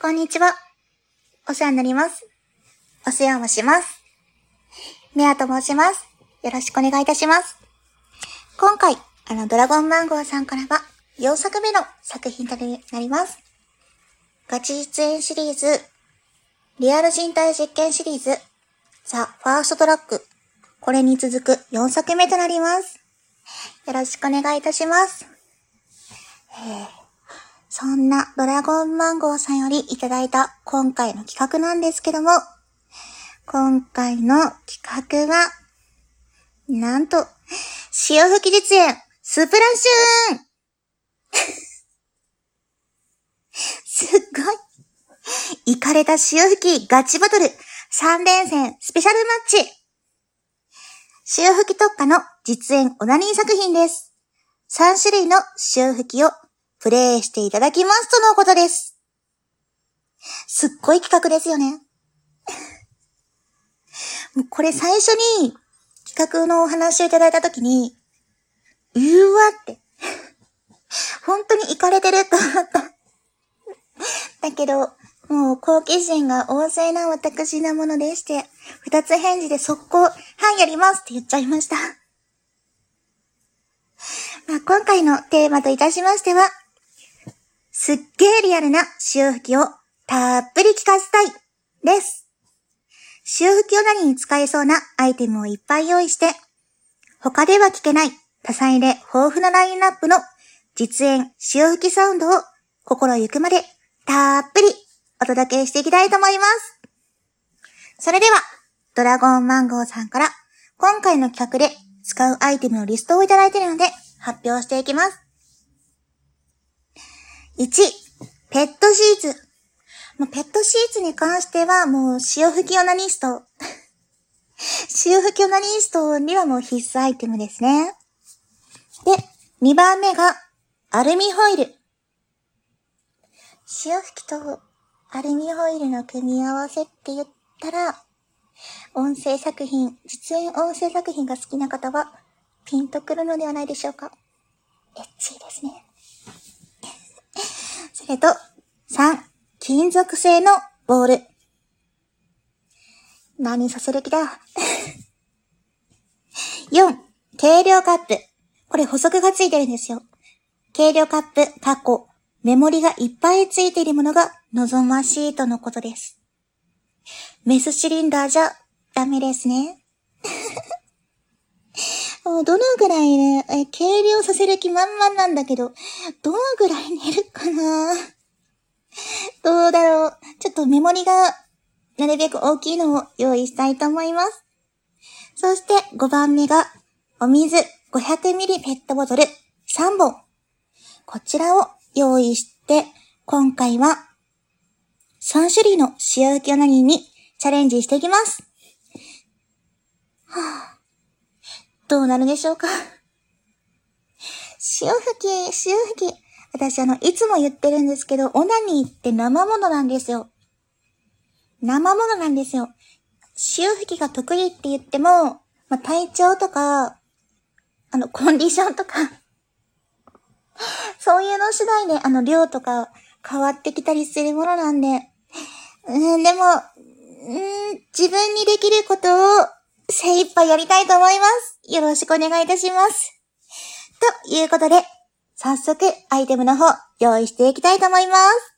こんにちは。お世話になります。お世話もします。メアと申します。よろしくお願いいたします。今回、ドラゴンマンゴーさんからは4作目の作品となります。ガチ出演シリーズ、リアル人体実験シリーズ、ザ・ファーストトラック。これに続く4作目となります。よろしくお願いいたします。そんなドラゴンマンゴーさんよりいただいた今回の企画なんですけども、今回の企画は、なんと、潮吹き実演スプラッシューンすっごい。イカれた潮吹きガチバトル3連戦スペシャルマッチ。潮吹き特化の実演オナニー作品です。3種類の潮吹きをプレイしていただきますとのことです。すっごい企画ですよね。もうこれ最初に企画のお話をいただいたときに、うーわって、本当にイカれてると思った。だけど、もう好奇心が旺盛な私なものでして、二つ返事で速攻、はい、やりますって言っちゃいました。今回のテーマといたしましては、すっげーリアルな潮吹きをたっぷり聞かせたいです。潮吹きオナニーに使えそうなアイテムをいっぱい用意して、他では聞けない多彩で豊富なラインナップの実演潮吹きサウンドを心ゆくまでたっぷりお届けしていきたいと思います。それでは、ドラゴンマンゴーさんから今回の企画で使うアイテムのリストをいただいているので発表していきます。1、ペットシーツ。ペットシーツに関してはもう潮吹きオナニスト。潮吹きオナニストにはもう必須アイテムですね。で、2番目がアルミホイル。潮吹きとアルミホイルの組み合わせって言ったら、実演音声作品が好きな方はピンとくるのではないでしょうか。エッチーですね。それと、3、金属製のボール。何させる気だ。4、計量カップ。これ補足がついてるんですよ。計量カップ、メモリがいっぱいついているものが望ましいとのことです。メスシリンダーじゃダメですね。もうどのぐらいね、計量させる気満々なんだけど、どのぐらい寝るかな。どうだろう。ちょっとメモリがなるべく大きいのを用意したいと思います。そして5番目がお水 500ml ペットボトル3本。こちらを用意して、今回は3種類の潮吹きオナニーにチャレンジしていきます。どうなるでしょうか。潮吹き。私いつも言ってるんですけど、オナニーって生ものなんですよ。潮吹きが得意って言っても、体調とか、コンディションとか、そういうの次第で、量とか変わってきたりするものなんで、でも、自分にできることを精一杯やりたいと思います。よろしくお願いいたします。ということで、早速アイテムの方用意していきたいと思います。